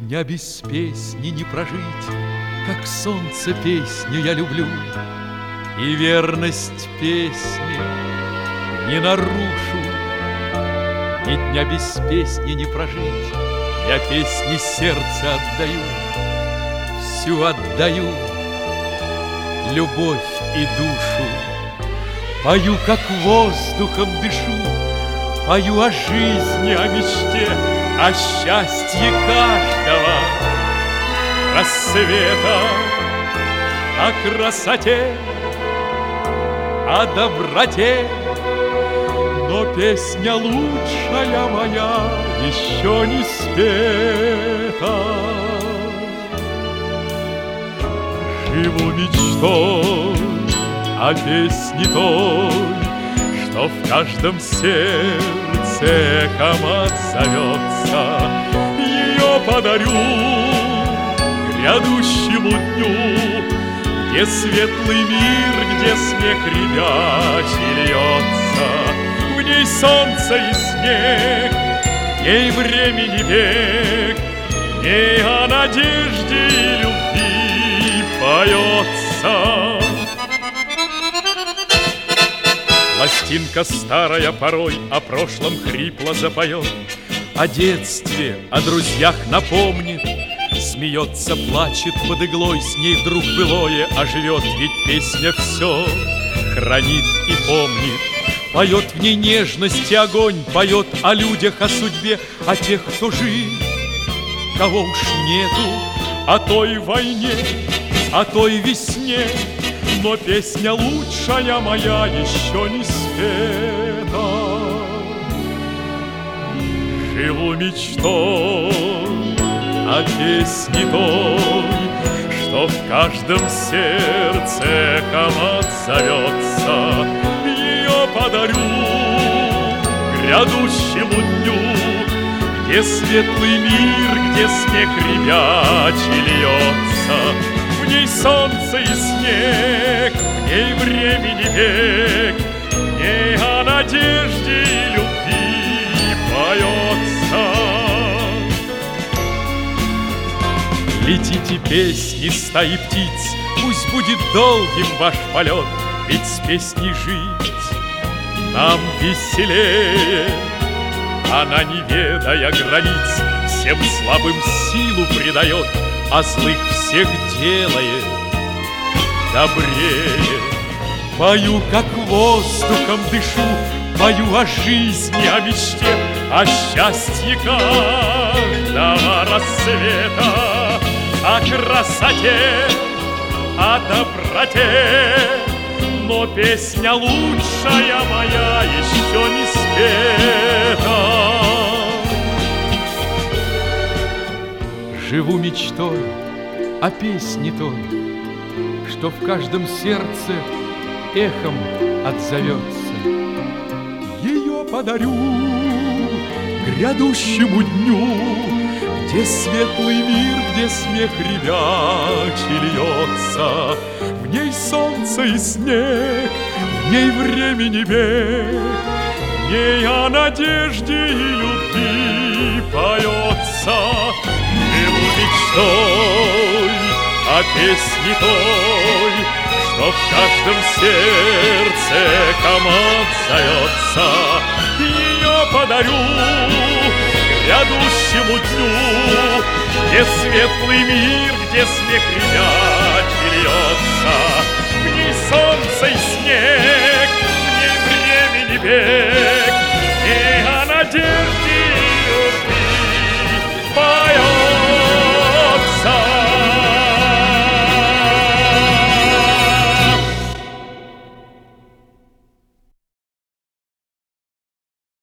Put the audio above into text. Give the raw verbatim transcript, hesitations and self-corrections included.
дня без песни не прожить, как солнце песню я люблю, и верность песни не нарушу. Ни дня без песни не прожить, я песни сердце отдаю, всю отдаю, любовь и душу. Пою, как воздухом дышу, пою о жизни, о мечте, о счастье каждого рассвета, о красоте, о доброте. Но песня лучшая моя еще не спета. Живу мечтой о песне той, что в каждом сердце эхом отзовется. Ее подарю грядущему дню, где светлый мир, где смех ребячий льется. В ней солнце и снег, в ней времени век, в ней о надежде и любви поется. Пластинка старая порой о прошлом хрипло запоет, о детстве, о друзьях напомнит. Смеется, плачет под иглой, с ней вдруг былое оживет. Ведь песня все хранит и помнит. Поет в ней нежность и огонь, поет о людях, о судьбе, о тех, кто жив, кого уж нету, о той войне, о той весне. Но песня лучшая моя еще не спета. Живу мечтой о песне той, что в каждом сердце эхом отзовется. Ее подарю грядущему дню, где светлый мир, где смех ребячий льется. В ней солнце и снег, в ней времени век, в ней о надежде и любви поется. Летите песни стаи птиц, пусть будет долгим ваш полет, ведь с песней жить нам веселее. Она, не ведая границ, всем слабым силу придает, а злых всех делает добрее. Пою, как воздухом дышу, пою о жизни, о мечте, о счастье каждого рассвета, о красоте, о доброте. Но песня лучшая моя еще не спета. Живу мечтой о песне той, что в каждом сердце эхом отзовется. Ее подарю грядущему дню, где светлый мир, где смех ребячий льется. В ней солнце и снег, в ней времени век, в ней о надежде и любви поется. Живу мечтой о песне той, что в каждом сердце эхом отзовется. Ее подарю грядущему дню, где светлый мир, где смех ребячий льется. В ней солнце и снег, в ней времени век,